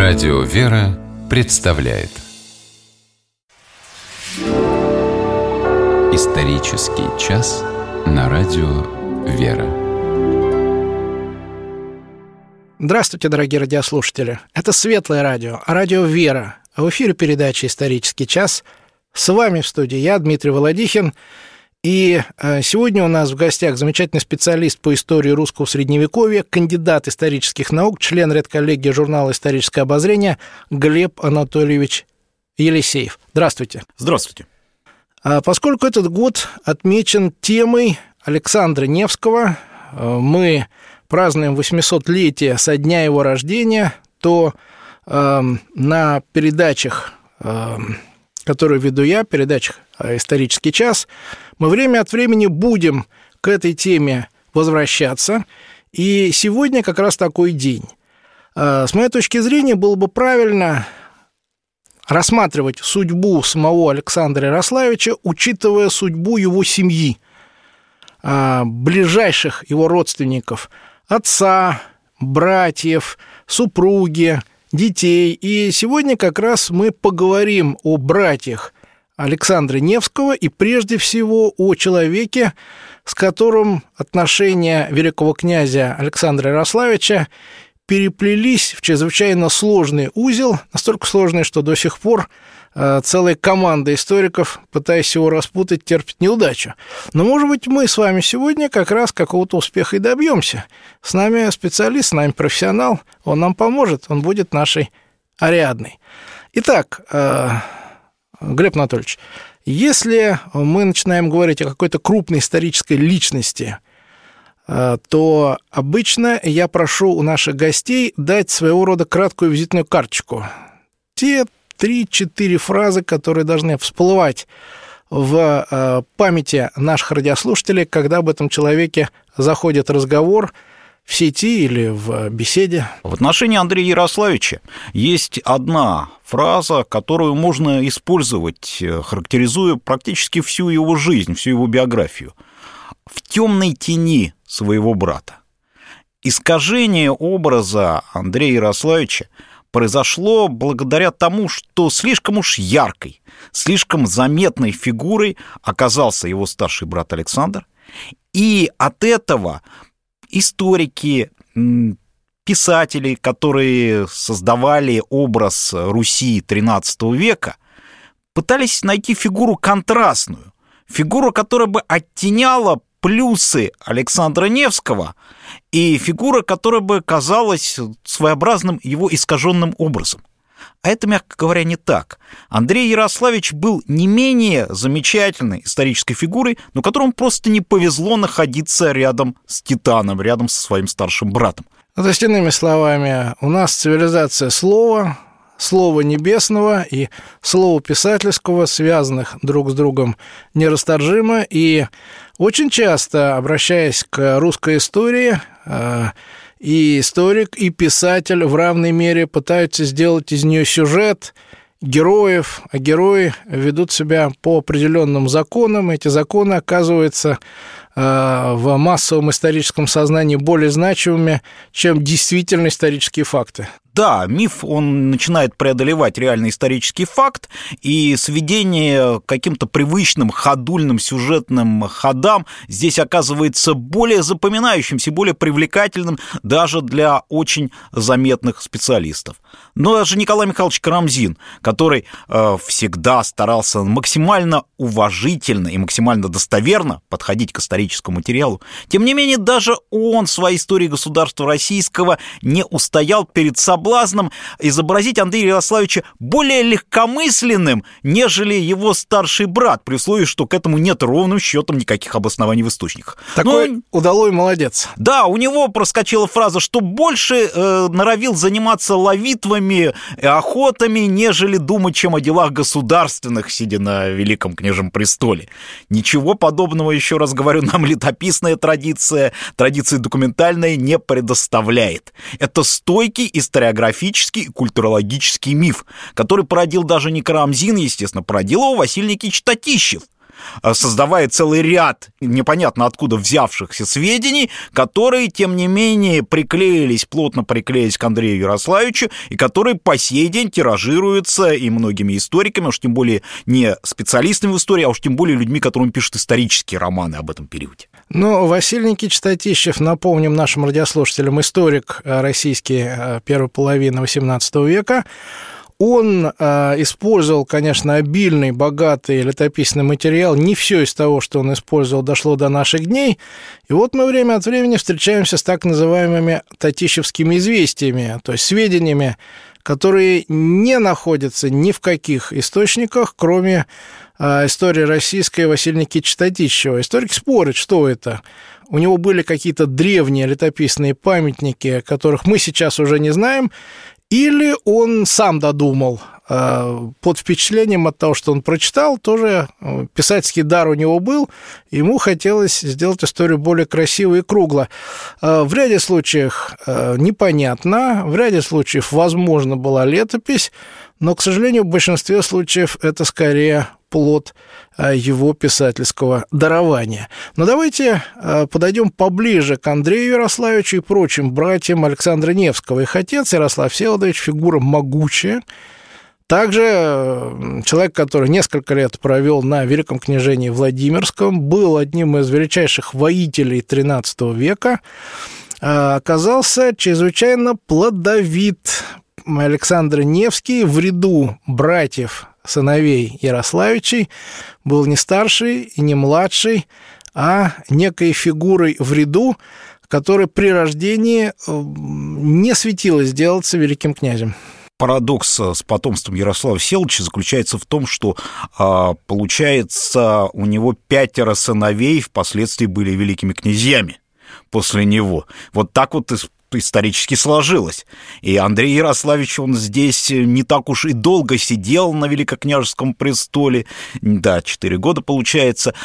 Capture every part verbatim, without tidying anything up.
Радио «Вера» представляет Исторический час на Радио «Вера». Здравствуйте, дорогие радиослушатели. Это Светлое радио, радио «Вера». В эфире передача «Исторический час». С вами в студии я, Дмитрий Володихин. И сегодня у нас в гостях замечательный специалист по истории русского средневековья, кандидат исторических наук, член редколлегии журнала «Историческое обозрение» Глеб Анатольевич Елисеев. Здравствуйте. Здравствуйте. Поскольку этот год отмечен темой Александра Невского, мы празднуем восьмисотлетие со дня его рождения, то э, на передачах, э, которые веду я, передачах «Исторический час», мы время от времени будем к этой теме возвращаться, и сегодня как раз такой день. С моей точки зрения, было бы правильно рассматривать судьбу самого Александра Ярославича, учитывая судьбу его семьи, ближайших его родственников, отца, братьев, супруги, детей. И сегодня как раз мы поговорим о братьях Александра Невского и прежде всего о человеке, с которым отношения великого князя Александра Ярославича переплелись в чрезвычайно сложный узел, настолько сложный, что до сих пор целая команда историков, пытаясь его распутать, терпит неудачу. Но, может быть, мы с вами сегодня как раз какого-то успеха и добьемся. С нами специалист, с нами профессионал, он нам поможет, он будет нашей Ариадной. Итак, Глеб Анатольевич, если мы начинаем говорить о какой-то крупной исторической личности, то обычно я прошу у наших гостей дать своего рода краткую визитную карточку. Те три-четыре фразы, которые должны всплывать в памяти наших радиослушателей, когда об этом человеке заходит разговор в сети или в беседе. В отношении Андрея Ярославича есть одна фраза, которую можно использовать, характеризуя практически всю его жизнь, всю его биографию. В темной тени своего брата. Искажение образа Андрея Ярославича произошло благодаря тому, что слишком уж яркой, слишком заметной фигурой оказался его старший брат Александр, и от этого историки, писатели, которые создавали образ Руси тринадцатого века, пытались найти фигуру контрастную, фигуру, которая бы оттеняла плюсы Александра Невского, и фигура, которая бы казалась своеобразным его искаженным образом. А это, мягко говоря, не так. Андрей Ярославич был не менее замечательной исторической фигурой, но которому просто не повезло находиться рядом с Титаном, рядом со своим старшим братом. Ну, то есть, иными словами, у нас цивилизация слова, слова небесного и слова писательского, связанных друг с другом нерасторжимо, и очень часто, обращаясь к русской истории, и историк, и писатель в равной мере пытаются сделать из нее сюжет, героев, а герои ведут себя по определенным законам. Эти законы оказываются в массовом историческом сознании более значимыми, чем действительно исторические факты. Да, миф, он начинает преодолевать реальный исторический факт, и сведение к каким-то привычным ходульным сюжетным ходам здесь оказывается более запоминающимся, более привлекательным даже для очень заметных специалистов. Но даже Николай Михайлович Карамзин, который э, всегда старался максимально уважительно и максимально достоверно подходить к историческому материалу, тем не менее даже он в своей истории государства российского не устоял перед собой соблазном изобразить Андрея Ярославича более легкомысленным, нежели его старший брат, при условии, что к этому нет ровным счетом никаких обоснований в источниках. Такой Но, удалой молодец. Да, у него проскочила фраза, что больше э, норовил заниматься ловитвами и охотами, нежели думать, чем о делах государственных, сидя на великом княжем престоле. Ничего подобного, еще раз говорю, нам летописная традиция, традиция документальная не предоставляет. Это стойкий историографический историографический и культурологический миф, который породил даже не Карамзин, естественно, породил его Василий Никитич Татищев. создавая целый ряд непонятно откуда взявшихся сведений, которые, тем не менее, приклеились, плотно приклеились к Андрею Ярославичу, и которые по сей день тиражируются и многими историками, уж тем более не специалистами в истории, а уж тем более людьми, которым пишут исторические романы об этом периоде. Ну, Василий Никитич Татищев, напомним нашим радиослушателям, историк российский первой половины восемнадцатого века. Он э, использовал, конечно, обильный, богатый летописный материал. Не все из того, что он использовал, дошло до наших дней. И вот мы время от времени встречаемся с так называемыми татищевскими известиями, то есть сведениями, которые не находятся ни в каких источниках, кроме э, истории российской Василия Никитича Татищева. Историки спорят, что это. У него были какие-то древние летописные памятники, которых мы сейчас уже не знаем, или он сам додумал, под впечатлением от того, что он прочитал, тоже писательский дар у него был, ему хотелось сделать историю более красивой и круглой. В ряде случаев непонятно, в ряде случаев, возможно, была летопись, но, к сожалению, в большинстве случаев это скорее плод его писательского дарования. Но давайте подойдем поближе к Андрею Ярославичу и прочим братьям Александра Невского. Их отец Ярослав Всеволодович – фигура могучая. Также человек, который несколько лет провел на Великом княжении Владимирском, был одним из величайших воителей тринадцатого века, оказался чрезвычайно плодовит. Александр Невский в ряду братьев, сыновей Ярославичей, был не старший и не младший, а некой фигурой в ряду, которая при рождении не светилась сделаться великим князем. Парадокс с потомством Ярослава Всеволодовича заключается в том, что, получается, у него пятеро сыновей впоследствии были великими князьями после него. Вот так вот исторически сложилось. И Андрей Ярославич, он здесь не так уж и долго сидел на великокняжеском престоле, да, четыре года получается,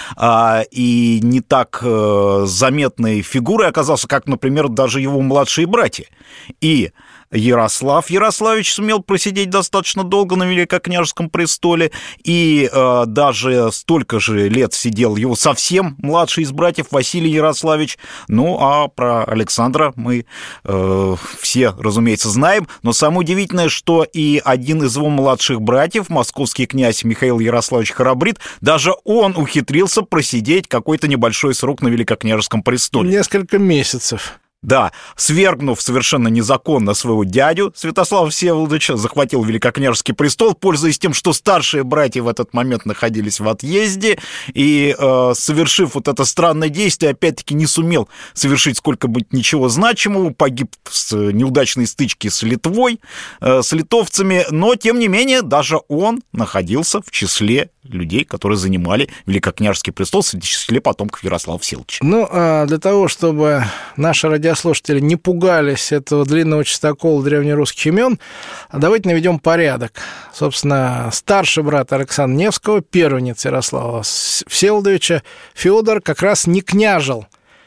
и не так заметной фигурой оказался, как, например, даже его младшие братья. И Ярослав Ярославич сумел просидеть достаточно долго на великокняжеском престоле, и э, даже столько же лет сидел его совсем младший из братьев Василий Ярославич. Ну, а про Александра мы э, все, разумеется, знаем. Но самое удивительное, что и один из его младших братьев, московский князь Михаил Ярославич Храбрит, даже он ухитрился просидеть какой-то небольшой срок на великокняжеском престоле. Несколько месяцев. Да, свергнув совершенно незаконно своего дядю Святослава Всеволодовича, захватил великокняжеский престол, пользуясь тем, что старшие братья в этот момент находились в отъезде, и, э, совершив вот это странное действие, опять-таки не сумел совершить сколько-нибудь ничего значимого, погиб в неудачной стычке с Литвой, э, с литовцами, но, тем не менее, даже он находился в числе людей, которые занимали великокняжеский престол, в числе потомков Ярослава Всеволодовича. Ну, а для того, чтобы наши радиослушатели не пугались этого длинного чистокола древнерусских имен, давайте наведем порядок. Собственно, старший брат Александра Невского, первенец Ярослава Всеволодовича, Федор, как раз не княжил.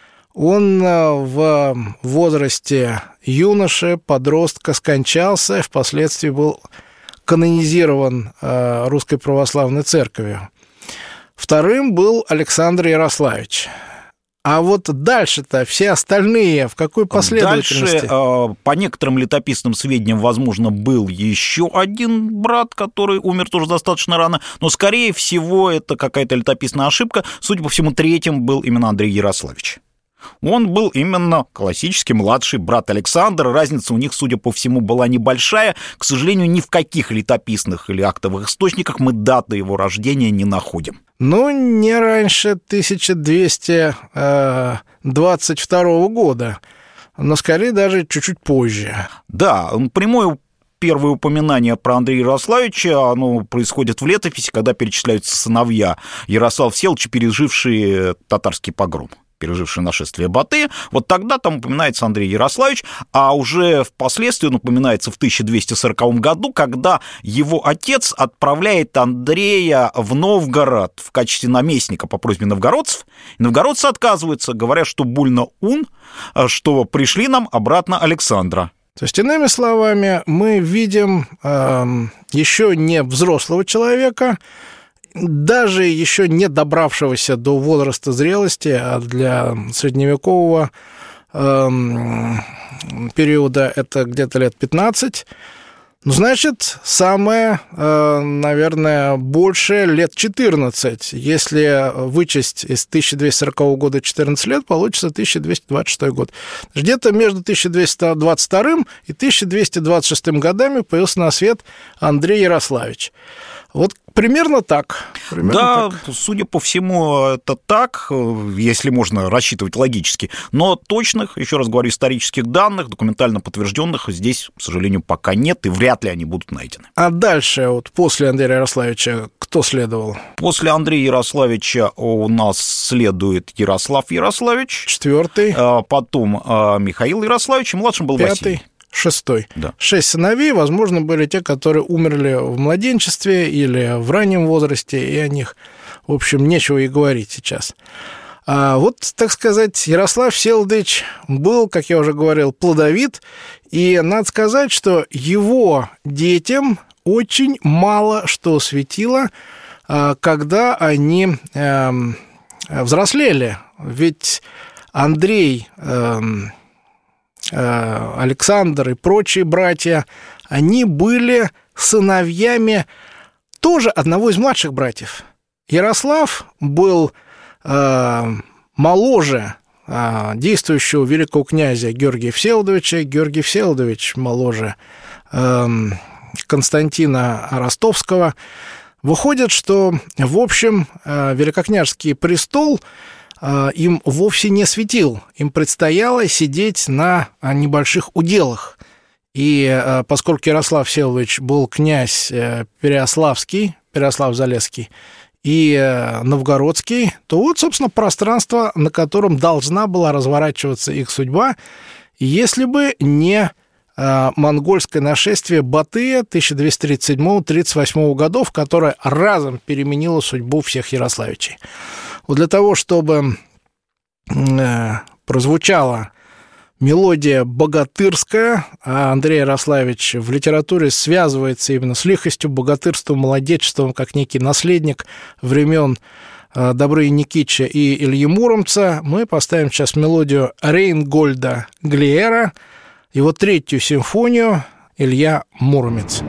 Он в возрасте юноши, подростка скончался и впоследствии был канонизирован Русской Православной Церковью. Вторым был Александр Ярославич. А вот дальше-то все остальные в какой последовательности? Дальше, по некоторым летописным сведениям, возможно, был еще один брат, который умер тоже достаточно рано, но, скорее всего, это какая-то летописная ошибка. Судя по всему, третьим был именно Андрей Ярославич. Он был именно классический младший брат Александра. Разница у них, судя по всему, была небольшая. К сожалению, ни в каких летописных или актовых источниках мы даты его рождения не находим. Ну, не раньше тысяча двести двадцать второго года, но скорее даже чуть-чуть позже. Да, прямое первое упоминание про Андрея Ярославича, оно происходит в летописи, когда перечисляются сыновья Ярослава Всеволодовича, пережившие татарский погром, переживший нашествие Батыя. Вот тогда там упоминается Андрей Ярославич, а уже впоследствии он упоминается в тысяча двести сороковом году, когда его отец отправляет Андрея в Новгород в качестве наместника по просьбе новгородцев. И новгородцы отказываются, говоря, что больно ун, что пришли нам обратно Александра. То есть, иными словами, мы видим э, еще не взрослого человека, даже еще не добравшегося до возраста зрелости, а для средневекового э, периода это где-то лет пятнадцать, ну, значит, самое, наверное, большее лет четырнадцать. Если вычесть из тысяча двести сорокового года четырнадцать лет, получится тысяча двести двадцать шестой год. Где-то между тысяча двести двадцать вторым и тысяча двести двадцать шестым годами появился на свет Андрей Ярославич. Вот примерно так. Примерно да, так. Судя по всему, это так, если можно рассчитывать логически. Но точных, еще раз говорю, исторических данных, документально подтвержденных здесь, к сожалению, пока нет, и вряд ли они будут найдены. А дальше, вот после Андрея Ярославича, кто следовал? После Андрея Ярославича у нас следует Ярослав Ярославич. Четвертый. Потом Михаил Ярославич, и младшим был Пятый. Василий. Шестой. Да. Шесть сыновей, возможно, были те, которые умерли в младенчестве или в раннем возрасте, и о них, в общем, нечего и говорить сейчас. А вот, так сказать, Ярослав Всеволодович был, как я уже говорил, плодовит, и надо сказать, что его детям очень мало что светило, когда они взрослели. Ведь Андрей... Александр и прочие братья, они были сыновьями тоже одного из младших братьев. Ярослав был э, моложе э, действующего великого князя Георгия Всеволодовича, Георгий Всеволодович моложе э, Константина Ростовского. Выходит, что, в общем, э, великокняжеский престол им вовсе не светил. Им предстояло сидеть на небольших уделах. И поскольку Ярослав Всеволодович был князь Переяславский, Переяслав-Залесский, и Новгородский, то вот, собственно, пространство, на котором должна была разворачиваться их судьба, если бы не монгольское нашествие Батыя тысяча двести тридцать седьмого — тридцать восьмого годов, которое разом переменило судьбу всех Ярославичей. Вот для того, чтобы прозвучала мелодия богатырская, а Андрей Ярославич в литературе связывается именно с лихостью, богатырством, молодечеством, как некий наследник времен Добрыни Никитича и Ильи Муромца, мы поставим сейчас мелодию Рейнгольда Глиера, его третью симфонию «Илья Муромец».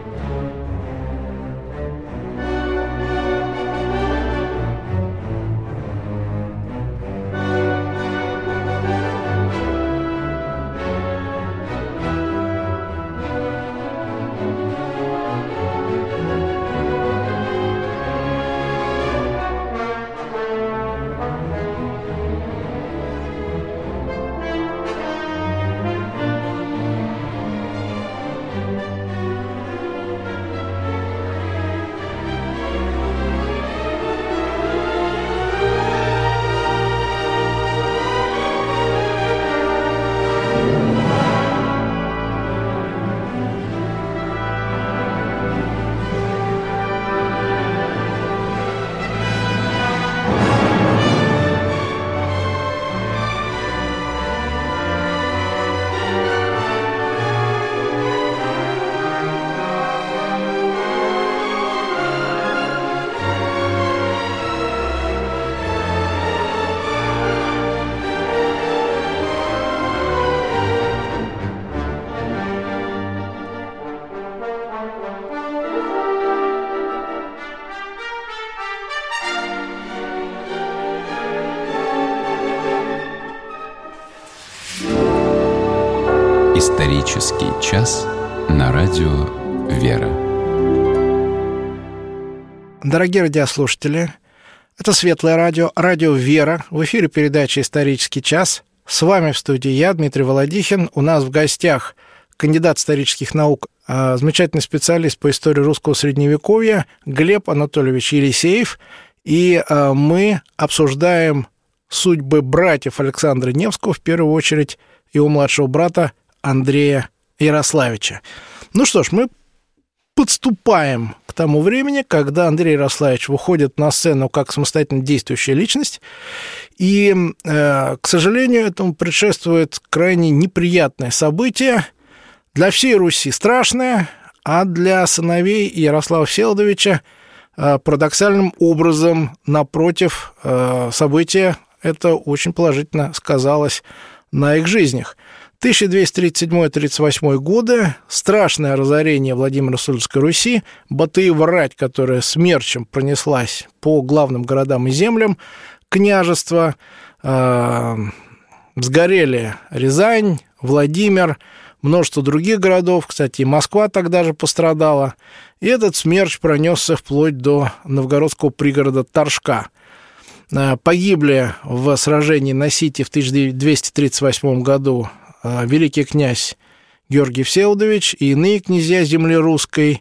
Исторический час на радио «Вера». Дорогие радиослушатели, это Светлое радио, радио «Вера». В эфире передача «Исторический час». С вами в студии я, Дмитрий Володихин. У нас в гостях кандидат исторических наук, замечательный специалист по истории русского средневековья Глеб Анатольевич Елисеев. И мы обсуждаем судьбы братьев Александра Невского, в первую очередь его младшего брата Андрея Ярославича. Ну что ж, мы подступаем к тому времени, когда Андрей Ярославич выходит на сцену как самостоятельно действующая личность, и, э, к сожалению, этому предшествует крайне неприятное событие, для всей Руси страшное, а для сыновей Ярослава Всеволодовича парадоксальным образом, напротив, события это очень положительно сказалось на их жизнях. тысяча двести тридцать седьмой — тридцать восьмой годы, страшное разорение Владимира Суздальской Руси, Батыева рать, которая смерчем пронеслась по главным городам и землям княжества, э, сгорели Рязань, Владимир, множество других городов, кстати, и Москва тогда же пострадала, и этот смерч пронесся вплоть до новгородского пригорода Торжка. Погибли в сражении на Сите в тысяча двести тридцать восьмом году великий князь Георгий Всеволодович и иные князья земли русской,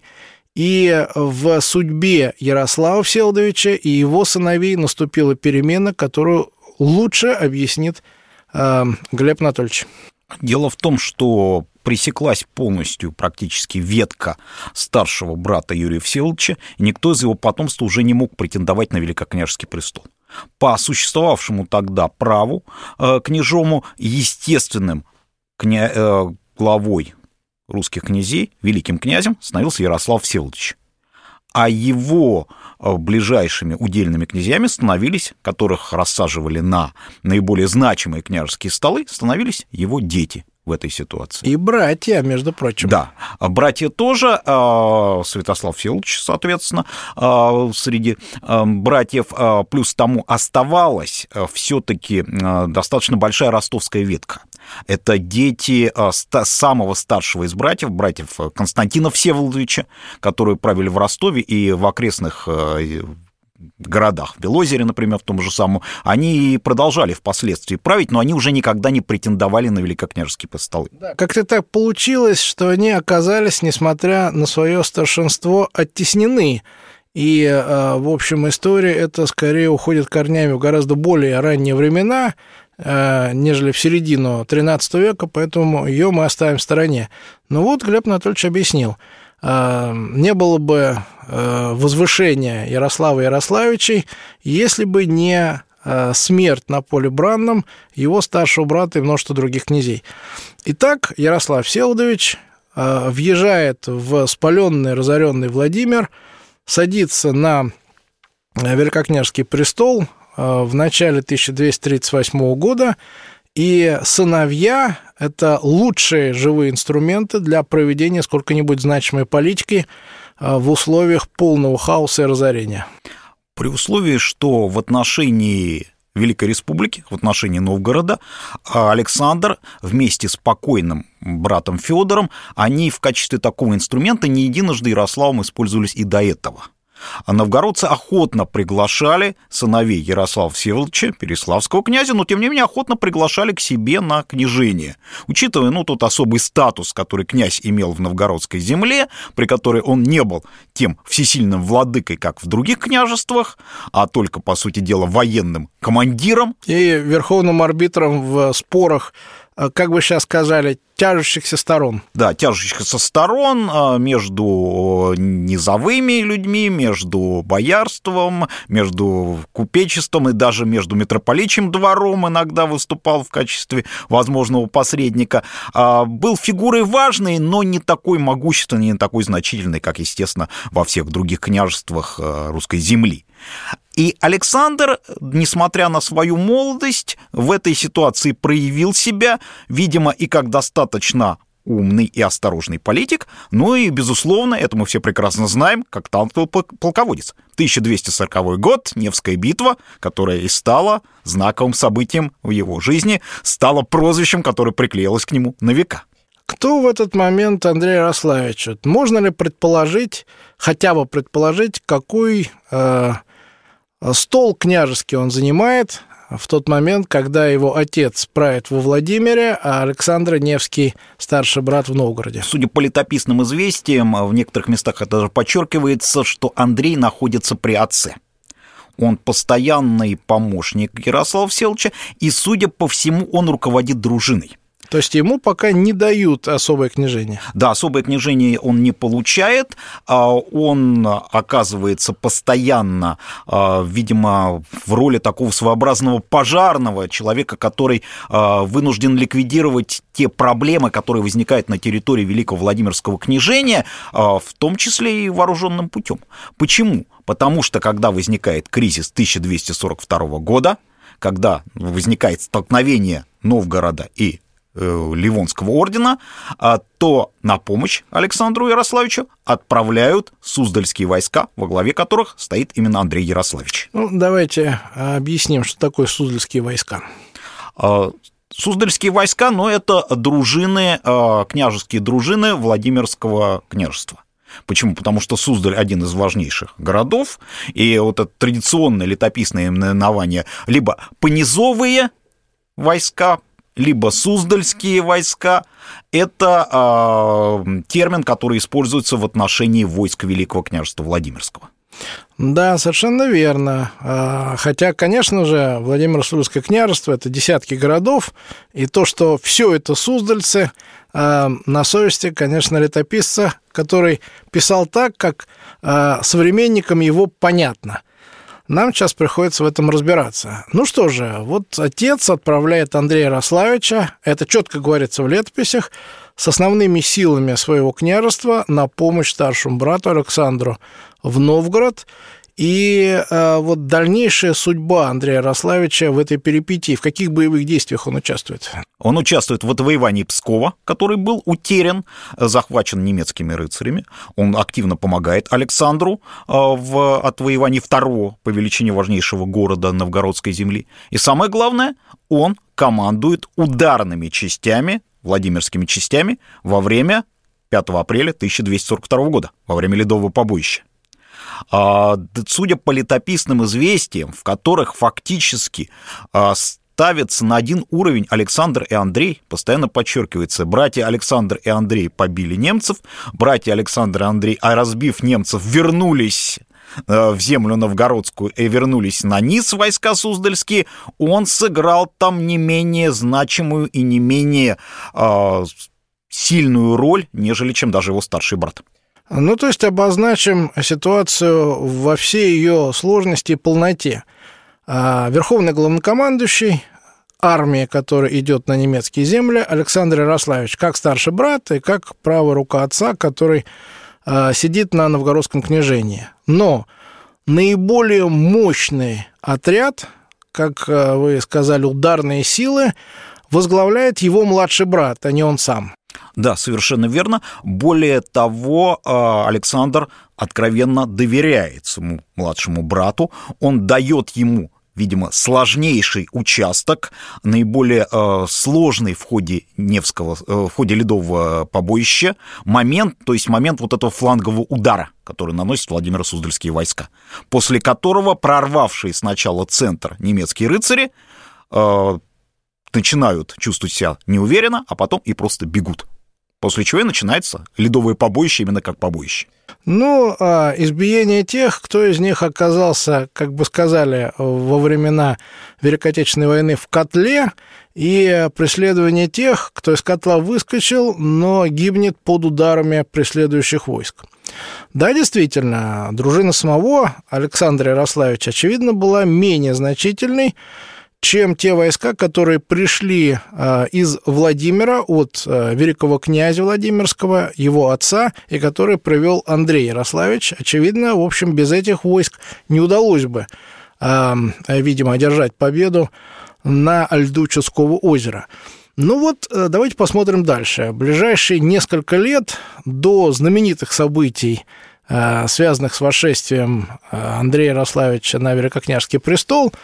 и в судьбе Ярослава Всеволодовича и его сыновей наступила перемена, которую лучше объяснит э, Глеб Анатольевич. Дело в том, что пресеклась полностью практически ветка старшего брата Юрия Всеволодовича, и никто из его потомства уже не мог претендовать на великокняжеский престол. По существовавшему тогда праву э, княжому, естественным кня... э, главой русских князей, великим князем, становился Ярослав Всеволодович. А его ближайшими удельными князьями становились, которых рассаживали на наиболее значимые княжеские столы, становились его дети в этой ситуации. И братья, между прочим. Да, братья тоже, Святослав Всеволодович, соответственно, среди братьев, плюс тому оставалась все-таки достаточно большая ростовская ветка. Это дети самого старшего из братьев, братьев Константина Всеволодовича, которые правили в Ростове и в окрестных городах, в Белозере, например, в том же самом, они продолжали впоследствии править, но они уже никогда не претендовали на великокняжеские престолы. Да, как-то так получилось, что они оказались, несмотря на свое старшинство, оттеснены. И, в общем, история эта скорее уходит корнями в гораздо более ранние времена, нежели в середину тринадцатого века, поэтому ее мы оставим в стороне. Но вот Глеб Анатольевич объяснил, не было бы возвышения Ярослава Ярославичей, если бы не смерть на поле бранном его старшего брата и множество других князей. Итак, Ярослав Всеволодович въезжает в спаленный, разоренный Владимир, садится на великокняжеский престол в начале тысяча двести тридцать восьмого года, и сыновья – это лучшие живые инструменты для проведения сколько-нибудь значимой политики в условиях полного хаоса и разорения. При условии, что в отношении Великой Республики, в отношении Новгорода, Александр вместе с покойным братом Федором, они в качестве такого инструмента не единожды Ярославом использовались и до этого. А новгородцы охотно приглашали сыновей Ярослава Всеволодовича, переяславского князя, но, тем не менее, охотно приглашали к себе на княжение. Учитывая, ну, тот особый статус, который князь имел в новгородской земле, при которой он не был тем всесильным владыкой, как в других княжествах, а только, по сути дела, военным командиром. И верховным арбитром в спорах, как бы сейчас сказали, тяжущихся сторон. Да, тяжущихся сторон между низовыми людьми, между боярством, между купечеством и даже между митрополичьим двором иногда выступал в качестве возможного посредника. Был фигурой важной, но не такой могущественной, не такой значительной, как, естественно, во всех других княжествах русской земли. И Александр, несмотря на свою молодость, в этой ситуации проявил себя, видимо, и как достаточно умный и осторожный политик, ну и, безусловно, это мы все прекрасно знаем, как талантливый полководец. тысяча двести сороковой год, Невская битва, которая и стала знаковым событием в его жизни, стала прозвищем, которое приклеилось к нему на века. Кто в этот момент Андрей Ярославич? Можно ли предположить, хотя бы предположить, какой э, стол княжеский он занимает в тот момент, когда его отец правит во Владимире, а Александр Невский старший брат в Новгороде? Судя по летописным известиям, в некоторых местах это даже подчеркивается, что Андрей находится при отце. Он постоянный помощник Ярослава Всеволодовича, и, судя по всему, он руководит дружиной. То есть ему пока не дают особое княжение? Да, особое княжение он не получает, он оказывается постоянно, видимо, в роли такого своеобразного пожарного человека, который вынужден ликвидировать те проблемы, которые возникают на территории Великого Владимирского княжения, в том числе и вооруженным путем. Почему? Потому что, когда возникает кризис тысяча двести сорок второго года, когда возникает столкновение Новгорода и Ливонского ордена, то на помощь Александру Ярославичу отправляют суздальские войска, во главе которых стоит именно Андрей Ярославич. Ну, давайте объясним, что такое суздальские войска. Суздальские войска, ну, это дружины, княжеские дружины Владимирского княжества. Почему? Потому что Суздаль один из важнейших городов, и вот это традиционное летописное наименование либо понизовые войска, либо суздальские войска, это э, термин, который используется в отношении войск Великого княжества Владимирского. Да, совершенно верно. Хотя, конечно же, Владимиро-Суздальское княжество – это десятки городов, и то, что все это суздальцы, на совести, конечно, летописца, который писал так, как современникам его понятно. Нам сейчас приходится в этом разбираться. Ну что же, вот отец отправляет Андрея Ярославича, это четко говорится в летописях, с основными силами своего княжества на помощь старшему брату Александру в Новгород. И э, вот дальнейшая судьба Андрея Ярославича в этой перипетии, в каких боевых действиях он участвует? Он участвует в отвоевании Пскова, который был утерян, захвачен немецкими рыцарями. Он активно помогает Александру э, в отвоевании второго по величине важнейшего города новгородской земли. И самое главное, он командует ударными частями, Владимирскими частями, во время пятого апреля тысяча двести сорок второго года, во время Ледового побоища. Судя по летописным известиям, в которых фактически ставятся на один уровень Александр и Андрей, постоянно подчеркивается, братья Александр и Андрей побили немцев, братья Александр и Андрей, а разбив немцев, вернулись в землю новгородскую и вернулись на низ войска суздальские, он сыграл там не менее значимую и не менее э, сильную роль, нежели чем даже его старший брат. Ну, то есть обозначим ситуацию во всей ее сложности и полноте. Верховный главнокомандующий армии, которая идет на немецкие земли, Александр Ярославич, как старший брат и как правая рука отца, который сидит на новгородском княжении. Но наиболее мощный отряд, как вы сказали, ударные силы, возглавляет его младший брат, а не он сам. Да, совершенно верно. Более того, Александр откровенно доверяет своему младшему брату. Он дает ему, видимо, сложнейший участок, наиболее сложный в ходе Невского, в ходе Ледового побоища момент, то есть момент вот этого флангового удара, который наносят Владимиро-Суздальские войска, после которого прорвавшие сначала центр немецкие рыцари начинают чувствовать себя неуверенно, а потом и просто бегут. После чего и начинается Ледовое побоище именно как побоище. Ну, а избиение тех, кто из них оказался, как бы сказали, во времена Великой Отечественной войны в котле, и преследование тех, кто из котла выскочил, но гибнет под ударами преследующих войск. Да, действительно, дружина самого Александра Ярославича, очевидно, была менее значительной, чем те войска, которые пришли из Владимира от великого князя Владимирского, его отца, и которые привел Андрей Ярославич. Очевидно, в общем, без этих войск не удалось бы, видимо, одержать победу на льду Чудского озера. Ну вот, давайте посмотрим дальше. Ближайшие несколько лет до знаменитых событий, связанных с восшествием Андрея Ярославича на великокняжеский престол,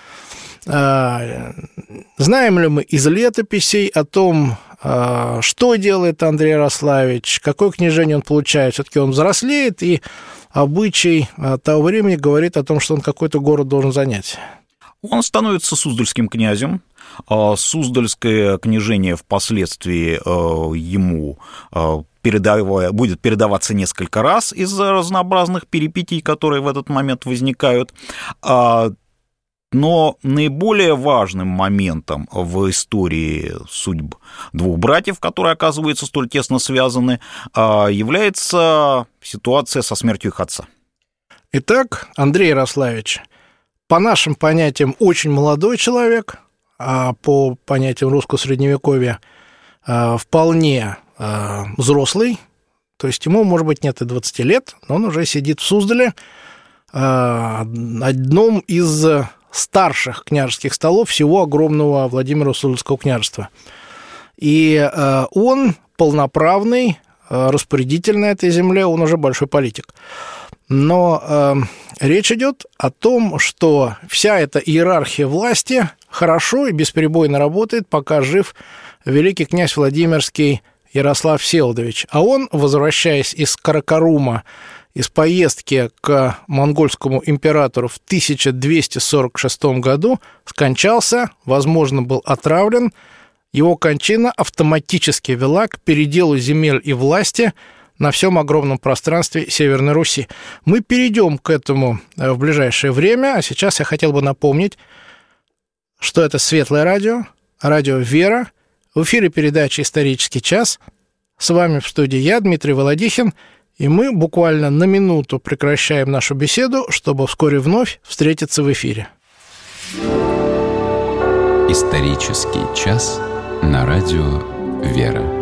знаем ли мы из летописей о том, что делает Андрей Ярославич, какое княжение он получает? Все-таки он взрослеет, и обычай того времени говорит о том, что он какой-то город должен занять. Он становится суздальским князем. Суздальское княжение впоследствии ему передавая, будет передаваться несколько раз из-за разнообразных перипетий, которые в этот момент возникают. Но наиболее важным моментом в истории судьб двух братьев, которые оказываются столь тесно связаны, является ситуация со смертью их отца. Итак, Андрей Ярославович, по нашим понятиям, очень молодой человек, а по понятиям русского средневековья вполне взрослый, то есть ему, может быть, нет и двадцати лет, но он уже сидит в Суздале, одном из старших княжеских столов всего огромного Владимира Суздальского княжества. И он полноправный распорядитель на этой земле, он уже большой политик. Но э, речь идет о том, что вся эта иерархия власти хорошо и бесперебойно работает, пока жив великий князь Владимирский Ярослав Всеволодович. А он, возвращаясь из Каракарума, из поездки к монгольскому императору в тысяча двести сорок шестом году, скончался, возможно, был отравлен. Его кончина автоматически вела к переделу земель и власти на всем огромном пространстве Северной Руси. Мы перейдем к этому в ближайшее время, а сейчас я хотел бы напомнить, что это Светлое радио, радио «Вера». В эфире передача «Исторический час». С вами в студии я, Дмитрий Володихин, и мы буквально на минуту прекращаем нашу беседу, чтобы вскоре вновь встретиться в эфире. «Исторический час» на радио «Вера».